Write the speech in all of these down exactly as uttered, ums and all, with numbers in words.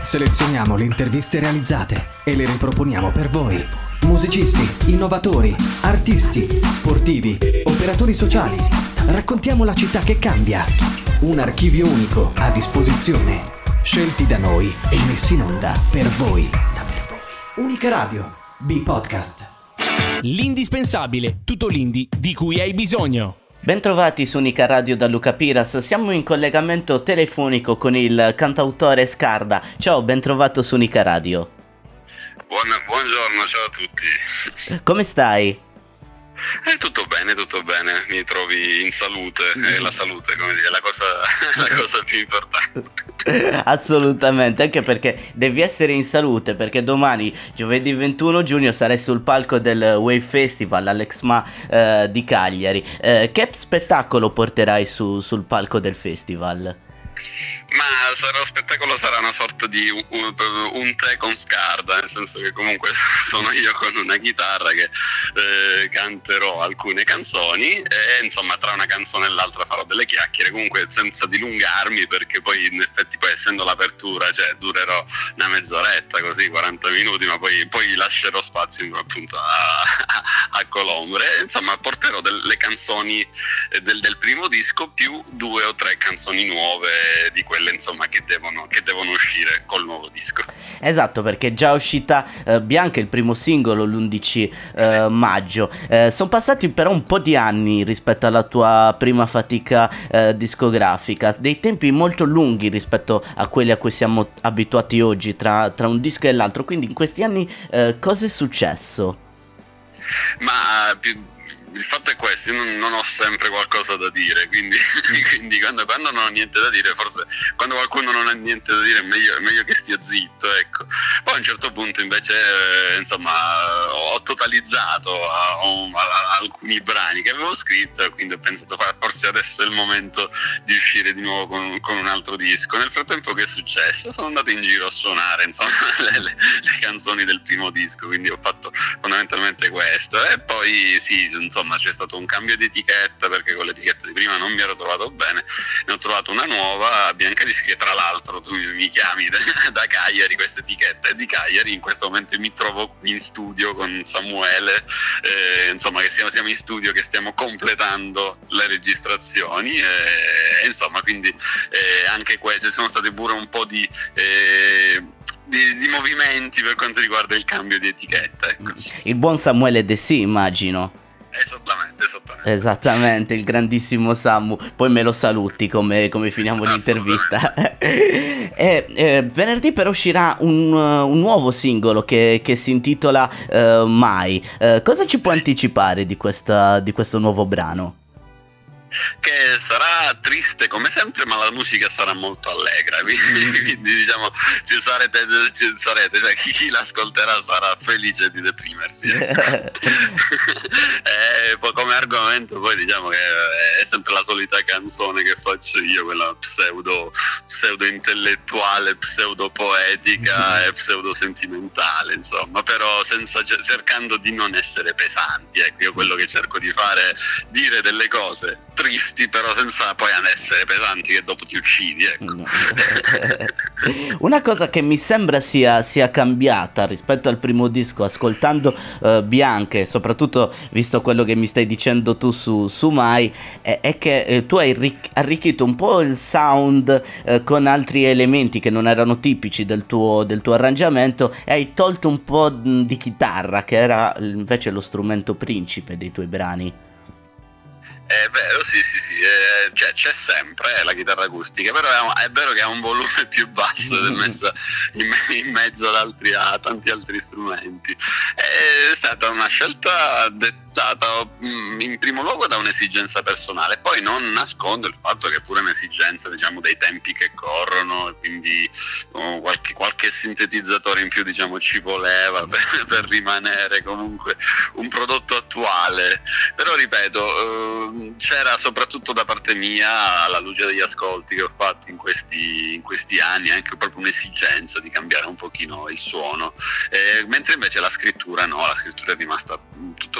Selezioniamo le interviste realizzate e le riproponiamo per voi. Musicisti, innovatori, artisti, sportivi, operatori sociali. Raccontiamo la città che cambia. Un archivio unico a disposizione. Scelti da noi e messi in onda per voi. Unica Radio, B-Podcast. L'indispensabile, tutto l'indie di cui hai bisogno. Bentrovati su Unica Radio da Luca Piras, siamo in collegamento telefonico con il cantautore Scarda. Ciao, bentrovato su Unica Radio. Buon, buongiorno, ciao a tutti. Come stai? Eh, tutto bene, tutto bene, mi trovi in salute, e la salute, come dire, è la cosa, la cosa più importante. Assolutamente, anche perché devi essere in salute, perché domani, giovedì ventuno giugno, sarai sul palco del Wave Festival all'Exma eh, di Cagliari. Eh, che spettacolo porterai su, sul palco del festival? Ma sarà, lo spettacolo sarà una sorta di un, un, un tè con Scarda, nel senso che comunque sono io con una chitarra che eh, canterò alcune canzoni e insomma tra una canzone e l'altra farò delle chiacchiere, comunque senza dilungarmi, perché poi in effetti poi essendo l'apertura, cioè durerò una mezz'oretta, così quaranta minuti, ma poi, poi lascerò spazio appunto a, a, a colombre. Insomma porterò delle canzoni del, del primo disco più due o tre canzoni nuove di quelle insomma che devono, che devono uscire col nuovo disco. Esatto, perché è già uscita eh, Bianca, il primo singolo, l'undici eh, sì. maggio. Eh, sono passati però un po' di anni rispetto alla tua prima fatica eh, discografica, dei tempi molto lunghi rispetto a quelli a cui siamo abituati oggi tra, tra un disco e l'altro, quindi in questi anni eh, cosa è successo? Ma più il fatto è questo, io non, non ho sempre qualcosa da dire, quindi, quindi quando, quando non ho niente da dire, forse quando qualcuno non ha niente da dire è meglio, è meglio che stia zitto, ecco. Poi a un certo punto invece eh, insomma ho totalizzato a, a, a alcuni brani che avevo scritto e quindi ho pensato forse adesso è il momento di uscire di nuovo con, con un altro disco. Nel frattempo che è successo? Sono andato in giro a suonare insomma le, le, le canzoni del primo disco, quindi ho fatto fondamentalmente questo e poi sì, insomma c'è stato un cambio di etichetta perché con l'etichetta di prima non mi ero trovato bene, ne ho trovato una nuova, Biancadischi, che tra l'altro tu mi chiami da, da Cagliari, questa etichetta è di Cagliari, in questo momento mi trovo in studio con Samuele, eh, insomma che siamo, siamo in studio che stiamo completando le registrazioni e, e insomma quindi eh, anche que- ci sono state pure un po' di... Eh, Di, di movimenti per quanto riguarda il cambio di etichetta, ecco. Il buon Samuele De Sì, immagino. Esattamente, esattamente. Esattamente, il grandissimo Samu. Poi me lo saluti come, come finiamo l'intervista. e, eh, venerdì però uscirà un, un nuovo singolo che, che si intitola uh, Mai. Uh, cosa ci può sì. anticipare di, questa, di questo nuovo brano? Che sarà triste come sempre, ma la musica sarà molto allegra, quindi, quindi diciamo ci sarete, ci sarete cioè chi, chi l'ascolterà sarà felice di deprimersi. e poi come argomento poi diciamo che è sempre la solita canzone che faccio io, quella pseudo pseudo intellettuale, pseudo poetica e pseudo sentimentale, insomma, però senza, cercando di non essere pesanti, ecco, io quello che cerco di fare, dire delle cose tristi però senza poi essere pesanti che dopo ti uccidi, ecco. Una cosa che mi sembra sia, sia cambiata rispetto al primo disco, ascoltando uh, Bianca e soprattutto visto quello che mi stai dicendo tu su, su Mai, è, è che eh, tu hai ric- arricchito un po' il sound eh, con altri elementi che non erano tipici del tuo, del tuo arrangiamento e hai tolto un po' di chitarra che era invece lo strumento principe dei tuoi brani. È vero, sì, sì, sì, eh, cioè, c'è sempre eh, la chitarra acustica, però è, un, è vero che ha un volume più basso ed è messa in, in mezzo ad altri, a tanti altri strumenti. È stata una scelta dettata in primo luogo da un'esigenza personale, poi non nascondo il fatto che è pure un'esigenza, diciamo, dei tempi che corrono, e quindi oh, qualche, qualche sintetizzatore in più, diciamo, ci voleva per, per rimanere comunque un prodotto attuale. Però ripeto, eh, c'era soprattutto da parte mia, alla luce degli ascolti che ho fatto in questi, in questi anni, anche proprio un'esigenza di cambiare un pochino il suono, eh, mentre invece la scrittura no, la scrittura è rimasta tutto sommato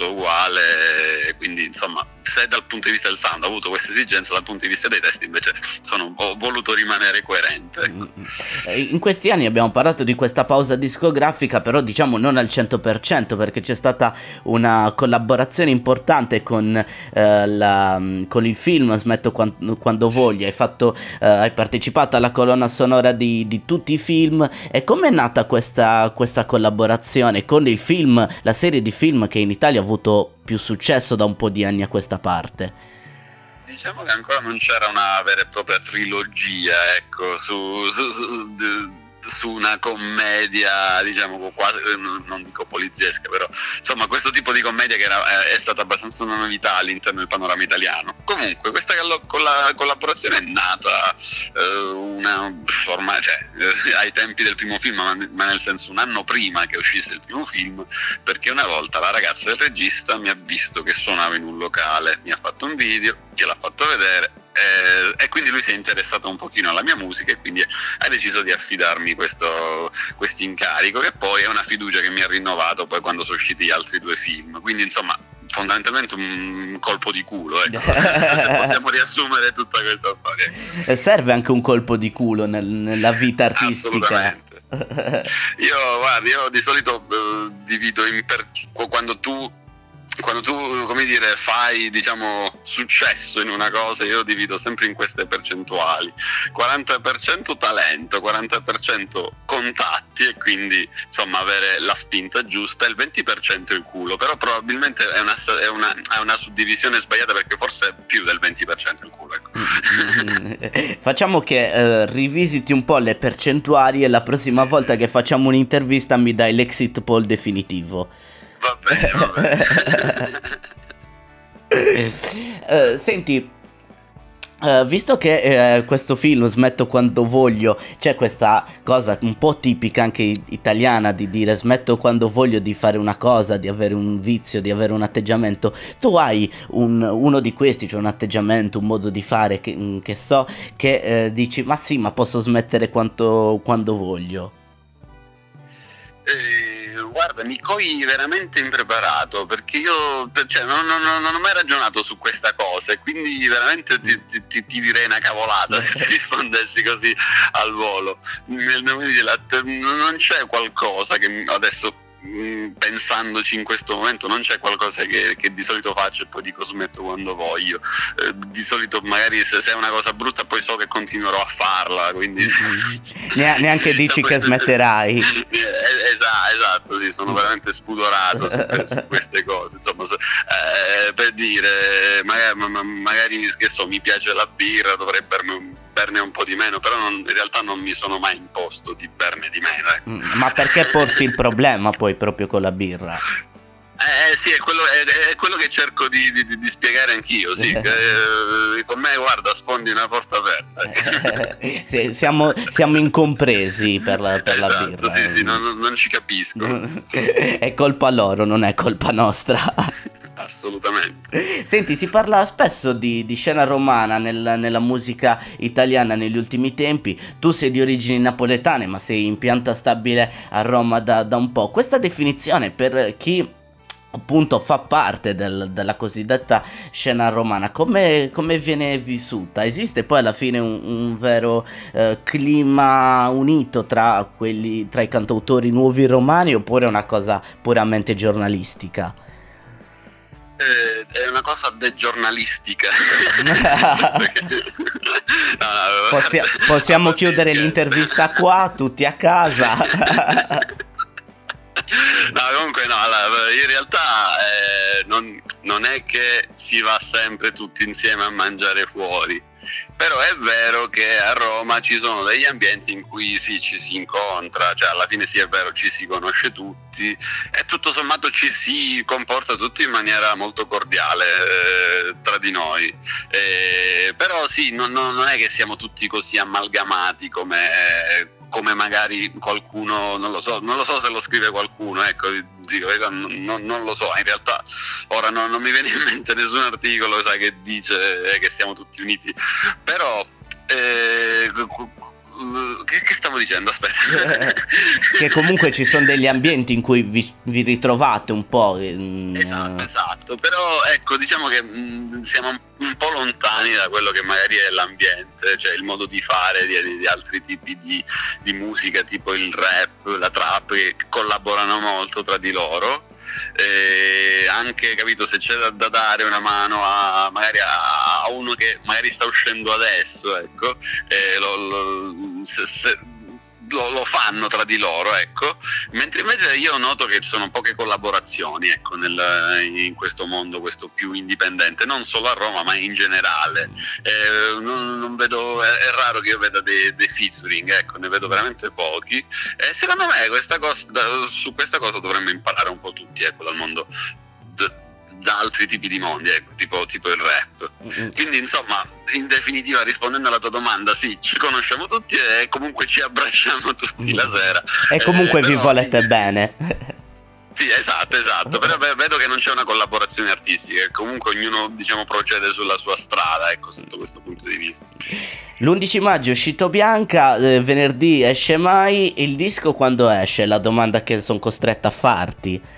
tutto uguale, quindi insomma se dal punto di vista del sound ho avuto questa esigenza, dal punto di vista dei testi invece sono, ho voluto rimanere coerente, ecco. In questi anni abbiamo parlato di questa pausa discografica, però diciamo non al cento per cento, perché c'è stata una collaborazione importante con, eh, la, con il film Smetto quando, quando voglio. Hai fatto, eh, hai partecipato alla colonna sonora di, di tutti i film. E com'è nata questa, questa collaborazione con il film, la serie di film che in Italia ha avuto più successo da un po' di anni a questa parte? Diciamo che ancora non c'era una vera e propria trilogia, ecco, su, su, su, su una commedia, diciamo, quasi, non dico poliziesca, però insomma questo tipo di commedia che era, è stata abbastanza una novità all'interno del panorama italiano. Comunque questa collaborazione è nata eh, una, ormai, cioè, eh, ai tempi del primo film, ma, ma nel senso un anno prima che uscisse il primo film, perché una volta la ragazza del regista mi ha visto che suonavo in un locale, mi ha fatto un video, gliel'ha fatto vedere, eh, e quindi lui si è interessato un pochino alla mia musica e quindi ha deciso di affidarmi questo incarico, che poi è una fiducia che mi ha rinnovato poi quando sono usciti gli altri due film, quindi insomma fondamentalmente un colpo di culo, ecco. Se possiamo riassumere tutta questa storia. E serve anche un colpo di culo nel, nella vita artistica. Assolutamente. Io guarda, io di solito uh, divido in per... quando tu quando tu, come dire, fai, diciamo, successo in una cosa, io divido sempre in queste percentuali: quaranta per cento talento, quaranta per cento contatti e quindi insomma avere la spinta giusta, e il venti per cento il culo. Però probabilmente è una, è una, è una suddivisione sbagliata, perché forse è più del venti per cento il culo, ecco. Facciamo che eh, rivisiti un po' le percentuali e la prossima sì, volta sì. che facciamo un'intervista mi dai l'exit poll definitivo. Va bene, va bene. uh, senti, uh, visto che uh, questo film Smetto quando voglio, c'è questa cosa un po' tipica anche italiana di dire smetto quando voglio di fare una cosa, di avere un vizio, di avere un atteggiamento. Tu hai un, uno di questi, cioè un atteggiamento, un modo di fare che, che so che uh, dici ma sì, ma posso smettere quanto, quando voglio. Eh... Guarda, mi cogli veramente impreparato, perché io cioè, non, non, non ho mai ragionato su questa cosa, e quindi veramente ti, ti, ti direi una cavolata se ti rispondessi così al volo. Non c'è qualcosa che adesso, pensandoci in questo momento, non c'è qualcosa che, che di solito faccio e poi dico smetto quando voglio. Eh, di solito magari se, se è una cosa brutta poi so che continuerò a farla, quindi ne, neanche dici che smetterai. Esatto, esatto, sì, sono veramente spudorato su, su queste cose, insomma, eh, per dire magari, magari che so, mi piace la birra, dovrei berne, berne un po' di meno, però non, in realtà non mi sono mai imposto di berne di meno, eh. Ma perché porsi il problema poi proprio con la birra? Eh sì, è quello, è, è quello che cerco di, di, di spiegare anch'io, sì. Che, eh, con me, guarda, sfondi una porta aperta. Eh, sì, siamo, siamo incompresi per la, per esatto, la birra. Sì, sì, non, non ci capisco. È colpa loro, non è colpa nostra. Assolutamente. Senti, si parla spesso di, di scena romana nel, nella musica italiana negli ultimi tempi. Tu sei di origini napoletane, ma sei in pianta stabile a Roma da, da un po'. Questa definizione, per chi appunto fa parte del, della cosiddetta scena romana, come, come viene vissuta? Esiste poi alla fine un, un vero eh, clima unito tra quelli, tra i cantautori nuovi romani, oppure è una cosa puramente giornalistica? Eh, è una cosa degiornalistica. no, no, Possia- possiamo chiudere l'intervista qua, tutti a casa. No, comunque no, allora, in realtà eh, non, non è che si va sempre tutti insieme a mangiare fuori, però è vero che a Roma ci sono degli ambienti in cui sì, ci si incontra, cioè alla fine sì, è vero, ci si conosce tutti e tutto sommato ci si comporta tutti in maniera molto cordiale eh, tra di noi, eh, però sì, non, non è che siamo tutti così amalgamati come... Eh, come magari qualcuno, non lo so, non lo so se lo scrive qualcuno, ecco, dico, non, non lo so, in realtà ora non, non mi viene in mente nessun articolo, sai, che dice eh, che siamo tutti uniti, però eh, che, che stavo dicendo? Aspetta. Che comunque ci sono degli ambienti in cui vi, vi ritrovate un po'. Esatto, esatto. Però ecco, diciamo che mh, siamo un, un po' lontani da quello che magari è l'ambiente, cioè il modo di fare di, di altri tipi di, di musica, tipo il rap, la trap, che collaborano molto tra di loro. Eh, anche, capito, se c'è da, da dare una mano a magari a, a uno che magari sta uscendo adesso, ecco, eh, lo, lo, se, se, lo, lo fanno tra di loro, ecco, mentre invece io noto che ci sono poche collaborazioni, ecco, nel, in questo mondo, questo più indipendente, non solo a Roma ma in generale. Eh, non, non vedo, è, è raro che io veda dei, dei featuring, ecco, ne vedo veramente pochi. E secondo me questa cosa, da, su questa cosa dovremmo imparare un po' tutti, ecco, dal mondo, d- da altri tipi di mondi, ecco, tipo, tipo il rap. Mm-hmm. Quindi insomma, in definitiva, rispondendo alla tua domanda, sì, ci conosciamo tutti e comunque ci abbracciamo tutti mm-hmm. la sera. E comunque eh, vi volete sì, bene. Sì, esatto, esatto, però vedo che non c'è una collaborazione artistica, e comunque ognuno, diciamo, procede sulla sua strada, ecco, sotto questo punto di vista. L'undici maggio è uscito Bianca, eh, venerdì esce Mai, il disco quando esce? La domanda che sono costretta a farti.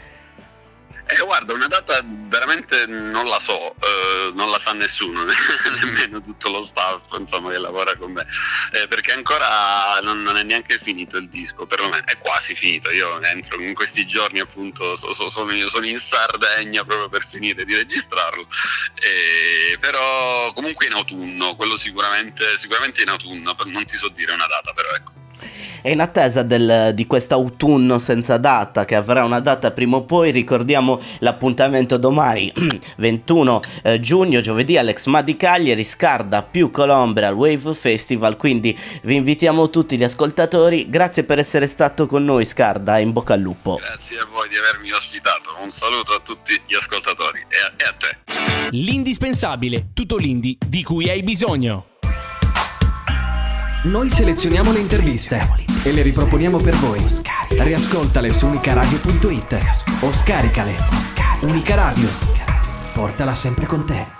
Eh, guarda, una data veramente non la so, eh, non la sa nessuno, nemmeno tutto lo staff, insomma, che lavora con me, eh, perché ancora non, non è neanche finito il disco, perlomeno è quasi finito. Io entro in questi giorni, appunto, so, so, sono, sono in Sardegna proprio per finire di registrarlo, eh, però comunque in autunno, quello sicuramente, sicuramente in autunno, non ti so dire una data, però ecco. E in attesa del, di quest'autunno senza data, che avrà una data prima o poi, ricordiamo l'appuntamento domani, ventuno giugno, giovedì, all'Exma di Cagliari, Scarda più Colombra al Wave Festival. Quindi vi invitiamo tutti gli ascoltatori. Grazie per essere stato con noi, Scarda, in bocca al lupo. Grazie a voi di avermi ospitato, un saluto a tutti gli ascoltatori e a, e a te. L'indispensabile, tutto l'indie di cui hai bisogno. Noi selezioniamo le interviste e le riproponiamo per voi. Riascoltale su unicaradio punto it o scaricale. Unica Radio, portala sempre con te.